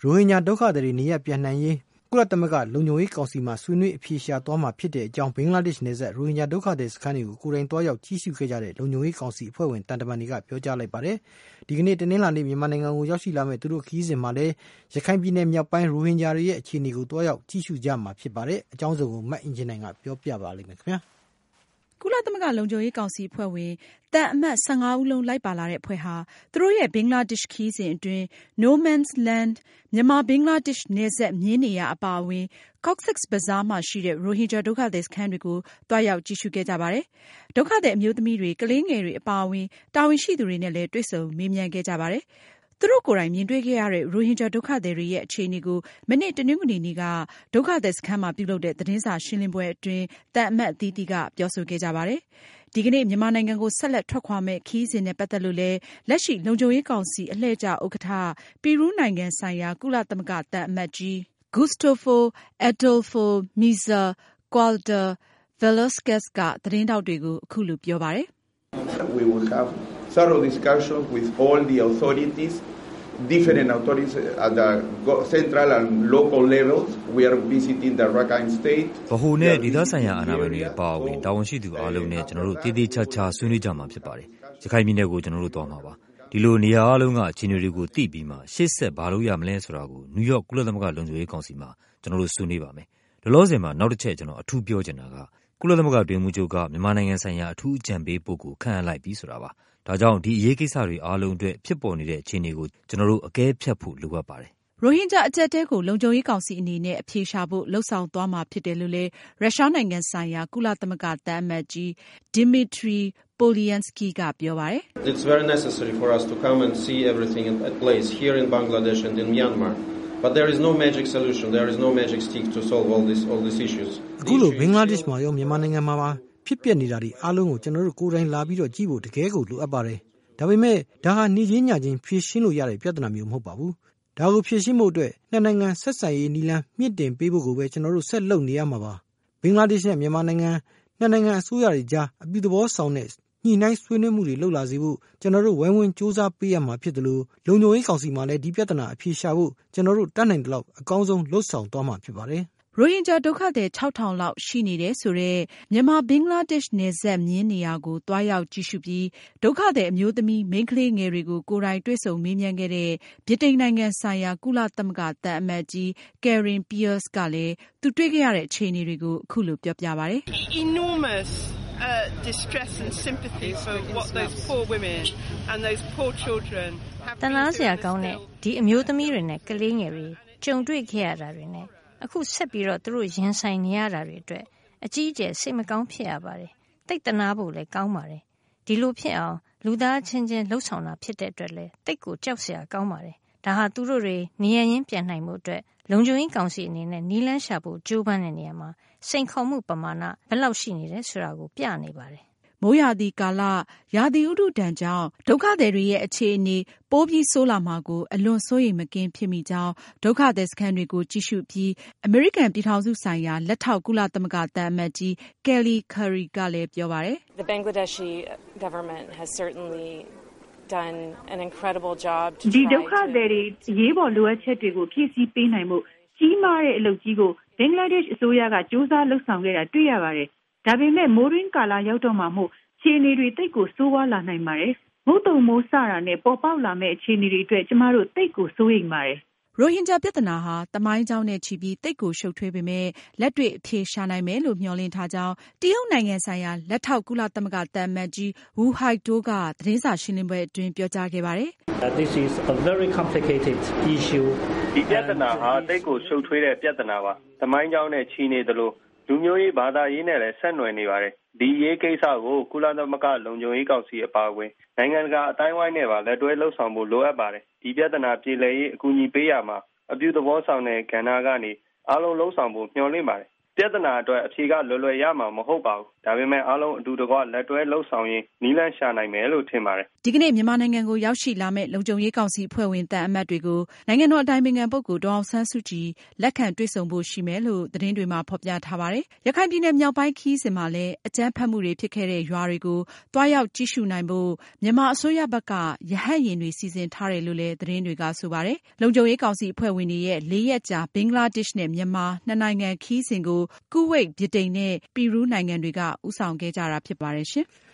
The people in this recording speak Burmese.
ရိုဟင်ဂျာဒုက္ခသည်တွေနေရပ်ပြန်နိုင်ရေးကုလသမဂ္ဂလုံခြုံရေးကောင်စီမှာဆွေးနွေးအဖြေရှာသွားမှာဖြစ်တဲ့အကြောင်းဘင်္ဂလားဒေ့ရှ်နယ်စပ်ရိုဟင်ဂျာဒုက္ခသည်စခန်းတွေကိုကိုယ်တိုင်သွားရောက်ကြည့်ရှုခဲ့ကြတဲ့လုံခြုံရေးကောင်စီအဖွဲ့ဝင်တန်တမန်တွေကပြောကြားလိုက်ပါတယ်။ဒီကနေ့တနင်္လာနေ့မြန်မာနိုင်ငံကိုရောက်ရှိလာမယ့်သူတို့ခရီးစဉ်မှာလည်းရခိုင်ပြည်နယ်မြောက်ပိုင်းရိုဟင်ဂျာတွေရဲ့အခြေအနေကိုသွားရောက်ကြည့်ရှုကြမှာဖြစ်ပါတယ်။အကြောင်းစုံကိုမအင်ဂျင်နိုင်ကပြောပြပါလိမ့်မယ်ခင်ဗျာ။ကုလသမဂ္ဂလုံခြုံရေးကောင်စီအဖွဲ့ဝင်တန်အမတ်15ဦးလုံးလိုက်ပါလာတဲ့အဖွဲ့ဟာသူတို့ရဲ့ဘင်္ဂလားဒေ့ရှ်ခရီးစဉ်အတွင်း No Man's Land မြန်မာဘင်္ဂလားဒေ့ရှ်နယ်စပ်မြင်းနေရာအပါအဝင် Cox's Bazar မှာရှိတဲ့ရိုဟင်ဂျာဒုက္ခသည်စခန်းတွေကိုသွားရောက်ကြည့်ရှုခဲ့ကြပါတယ်။ဒုက္ခသည်အမျိုးသမီးတွေကလေးငယ်တွေအပါအဝင်တာဝန်ရှိသူတွေနဲ့လည်းတွေ့ဆုံမေးမြန်းခဲ့ကြပါတယ်။သူတို့ကိုယ်တိုင်မြင်တွေ့ခဲ့ရတဲ့ရိုဟင်ဂျာဒုက္ခသည်တွေရဲ့အခြေအနေကိုမနေ့တနင်္ဂနွေနေ့ကဒုက္ခသည်စခန်းမှာပြုလုပ်တဲ့သတင်းစာရှင်းလင်းပွဲအတွင်းတန်အမတ်အသီးသီးကပြောဆိုခဲ့ကြပါတယ်။ဒီကနေ့မြန်မာနိုင်ငံကိုဆက်လက်ထွက်ခွာမဲ့ခရီးစဉ်နဲ့ပတ်သက်လို့လည်းလက်ရှိလုံခြုံရေးကောင်စီအလှည့်ကျဥက္ကဋ္ဌပီရူးနိုင်ငံဆိုင်ရာကုလသမဂ္ဂတန်အမတ်ကြီး Gustavo Adolfo Miza Gualda Velasquez ကသတင်းထောက်တွေကိုအခုလိုပြောပါတယ်။ We will have thorough discussion with all the authorities, different authorities at the central and local levels. We are visiting the Rakhine State. ဗဟိုနဲ့ဒေသဆိုင်ရာအာဏာပိုင်တွေအပါအဝင်တာဝန်ရှိသူအားလုံးနဲ့ကျွန်တော်တို့တည်တည်ချာချာဆွေးနွေးကြမှာဖြစ်ပါတယ်။ရခိုင်ပြည်နယ်ကိုကျွန်တော်တို့သွားမှာပါ။ဒီလိုနေရာအားလုံးကအခြေအနေတွေကိုသိပြီးမှရှေ့ဆက်ဘာလုပ်ရမလဲဆိုတာကိုနယူးယောက်ကုလသမဂ္ဂလုံခြုံရေးကောင်စီမှာကျွန်တော်တို့ဆွေးနွေးပါမယ်။လောလောဆယ်မှာနောက်တစ်ချက်ကျွန်တော်အထူးပြောချင်တာကကုလသမဂ္ဂတွင်မှုချုပ်ကမြန်မာနိုင်ငံဆိုင်ရာအထူးအကြံပေးပုဂ္ဂိုလ်ခန့်အပ်လိုက်ပြီဆိုတာပါ။ဒါကြောင့်ဒီအရေးကိစ္စတွေအားလုံးအတွက်ဖြစ်ပေါ်နေတဲ့အခြေအနေကိုကျွန်တော်တို့အကဲဖြတ်ဖို့လိုအပ်ပါတယ်။ရိုဟင်ဂျာအကျပ်တဲကိုလုံခြုံရေးကောင်စီအနေနဲ့အဖြေရှာဖို့လှုံ့ဆော်သွားမှာဖြစ်တယ်လို့လည်းရုရှားနိုင်ငံဆိုင်ရာကုလသမဂ္ဂတန်အမတ်ကြီး Dmitry Polyanskiy ကပြောပါတယ်။ It's very necessary for us to come and see everything at place here in Bangladesh and in Myanmar. But there is no magic solution. There is no magic stick to solve all these issues. အခုလိုဘင်္ဂလားဒေ့ရှ်မှာရောမြန်မာနိုင်ငံမှာပါဖြစ်ပျက်နေတာတွေအားလုံးကိုကျွန်တော်တို့ကိုယ်တိုင်လာပြီးတော့ကြည့်ဖို့တကယ်ကိုလိုအပ်ပါတယ်။ဒါပေမဲ့ဒါဟာနေ့ချင်းညချင်းဖြေရှင်းလို့ရတဲ့ပြဿနာမျိုးမဟုတ်ပါဘူး။ဒါကိုဖြေရှင်းဖို့အတွက်နှစ်နိုင်ငံဆက်ဆံရေးနည်းလမ်းမြင့်တင်ပေးဖို့ကိုပဲကျွန်တော်တို့ဆက်လုပ်နေရမှာပါ။ဘင်္ဂလားဒေ့ရှ်နဲ့မြန်မာနိုင်ငံနှစ်နိုင်ငံအစိုးရတွေကြားအပြုသဘောဆောင်တဲ့ညှိနှိုင်းဆွေးနွေးမှုတွေလုပ်လာစေဖို့ကျွန်တော်တို့ဝိုင်းဝန်းစူးစမ်းပေးရမှာဖြစ်တယ်လို့လုံခြုံရေးကောင်စီမှာလည်းဒီပြဿနာအဖြေရှာဖို့ကျွန်တော်တို့တတ်နိုင်တဲ့လောက်အကောင်းဆုံးလှုံ့ဆော်သွားမှာဖြစ်ပါတယ်။ရိုဟင်ဂျာဒုက္ခသည် 6,000 လောက်ရှိနေတယ်ဆိုတဲ့မြန်မာဘင်္ဂလားဒေ့ရှ်နယ်စပ်မြင်းနေရာကိုသွားရောက်ကြည့်ရှုပြီးဒုက္ခသည်အမျိုးသမီးမိန်းကလေးငယ်တွေကိုကိုယ်တိုင်တွေ့ဆုံမေးမြန်းခဲ့တဲ့ဗြိတိန်နိုင်ငံဆိုင်ရာကုလသမဂ္ဂတန်အမတ်ကြီး Karen Pierce ကလည်းသူတွေ့ခဲ့ရတဲ့အခြေအနေတွေကိုအခုလိုပြောပြပါတယ်။ Enormous distress and sympathy for what those poor women and those poor children have. တနာစရာကောင်းတဲ့ဒီအမျိုးသမီးတွေနဲ့ကလေးငယ်တွေကြုံတွေ့ခဲ့ရတာတွေနဲ့အခုဆက်ပြီးတော့သူတို့ရင်ဆိုင်နေရတာတွေအတွက်အကြီးအကျယ်စိတ်မကောင်းဖြစ်ရပါတယ်။တိတ်တနာဖို့လည်းကောင်းပါတယ်။ဒီလိုဖြစ်အောင်လူသားချင်းချင်းလှုပ်ဆောင်တာဖြစ်တဲ့အတွက်လည်းတိတ်ကိုကြောက်စရာကောင်းပါတယ်။ဒါဟာသူတို့တွေနေရရင်ပြန်နိုင်မှုအတွက်လုံခြုံရေးကောင်စီအနေနဲ့နီးလန်းရှာဖို့ကြိုးပမ်းတဲ့နေရာမှာစိန်ခေါ်မှုပမာဏဘယ်လောက်ရှိနေတယ်ဆိုတာကိုပြနေပါတယ်။မိုးရာသီကာလရာသီဥတုဒဏ်ကြောင့်ဒုက္ခသည်တွေရဲ့အခြေအနေပိုပြီးဆိုးလာမှာကိုအလွန်စိုးရိမ်မကင်းဖြစ်မိကြောင်းဒုက္ခသည်စခန်းတွေကိုကြည့်ရှုပြီးအမေရိကန်ပြည်ထောင်စုဆိုင်ရာလက်ထောက်ကုလသမဂ္ဂတန်အမတ်ကြီး Kelly Currie ကလည်းပြောပါတယ်။ The Bangladeshi government has certainly done an incredible job to try to ဒီဒုက္ခသည်တွေအရေးပေါ်လိုအပ်ချက်တွေကိုဖြည့်ဆည်းပေးနိုင်မှုကြီးမားတဲ့အလုပ်ကြီးကိုဘင်္ဂလားဒေ့ရှ်အစိုးရကစူးစမ်းလှုပ်ဆောင်ခဲ့တာတွေ့ရပါတယ်။ဒါပေမဲ့မိုးရင်းကာလရောက်တော့မှမို့ခြေအနေတွေတိတ်ကိုဆိုးဝါးလာနိုင်ပါတယ်။မုတ်တုံမိုးစတာနဲ့ပေါ်ပေါက်လာမဲ့အခြေအနေတွေအတွက်ကျမတို့တိတ်ကိုစိုးရိမ်ပါတယ်။ရိုဟင်ဂျာပြဿနာဟာသမိုင်းကြောင်းနဲ့ချီပြီးတိတ်ကိုရှုပ်ထွေးပေမဲ့လက်တွေ့အဖြေရှာနိုင်မယ်လို့မျှော်လင့်ထားကြောင်းတရုတ်နိုင်ငံဆိုင်ရာလက်ထောက်ကုလသမဂ္ဂတန်အမတ်ကြီး Wu Haidong ကသတင်းစာရှင်းလင်းပွဲအတွင်းပြောကြားခဲ့ပါတယ်။ This is a very complicated issue. ဒီပြဿနာဟာတိတ်ကိုရှုပ်ထွေးတဲ့ပြဿနာပါ။သမိုင်းကြောင်းနဲ့ချီနေသလိုလူမျိုးရေးဘာသာရေးနဲ့လည်းဆက်နွယ်နေပါတယ်။ဒီရေးကိစ္စကိုကုလသမဂ္ဂလုံခြုံရေးကောင်စီအပါအဝင်နိုင်ငံတကာအတိုင်းဝိုင်းနဲ့ပါလက်တွဲလှုပ်ဆောင်ဖို့လိုအပ်ပါတယ်။ဒီပြဿနာပြေလည်ရေးအကူအညီပေးရမှာအပြုသဘောဆောင်တဲ့ကဏ္ဍကနေအားလုံးလှုပ်ဆောင်ဖို့မျှော်လင့်ပါတယ်ပြဿနာအတွက်အဖြေကလွယ်လွယ်ရမှာမဟုတ်ပါဘူး။ဒါပေမဲ့အားလုံးအတူတကွလက်တွဲလှုပ်ဆောင်ရင်နည်းလမ်းရှာနိုင်မယ်လို့ထင်ပါတယ်။ဒီကနေ့မြန်မာနိုင်ငံကိုရောက်ရှိလာမယ့်လုံခြုံရေးကောင်စီအဖွဲ့ဝင်သံအမတ်တွေကိုနိုင်ငံတော်အတိုင်ပင်ခံပုဂ္ဂိုလ်ဒေါ်အောင်ဆန်းစုကြည်လက်ခံတွေ့ဆုံဖို့ရှိမယ်လို့သတင်းတွေမှာဖော်ပြထားပါတယ်။ရခိုင်ပြည်နယ်မြောက်ပိုင်းခရီးစဉ်မှာလည်းအကြမ်းဖက်မှုတွေဖြစ်ခဲ့တဲ့ရွာတွေကိုသွားရောက်ကြည့်ရှုနိုင်ဖို့မြန်မာအစိုးရဘက်ကရဟတ်ယာဉ်တွေစီစဉ်ထားတယ်လို့လည်းသတင်းတွေကဆိုပါတယ်။လုံခြုံရေးကောင်စီအဖွဲ့ဝင်တွေရဲ့ 4 ရက်ကြာဘင်္ဂလားဒေ့ရှ်နဲ့မြန်မာနှစ်နိုင်ငံခရီးစဉ်ကိုကူဝိတ်၊ဗြိတိန်နဲ့ပီရူးနိုင်ငံတွေကဦးဆောင်ခဲ့ကြတာဖြစ်ပါတယ်ရှင်။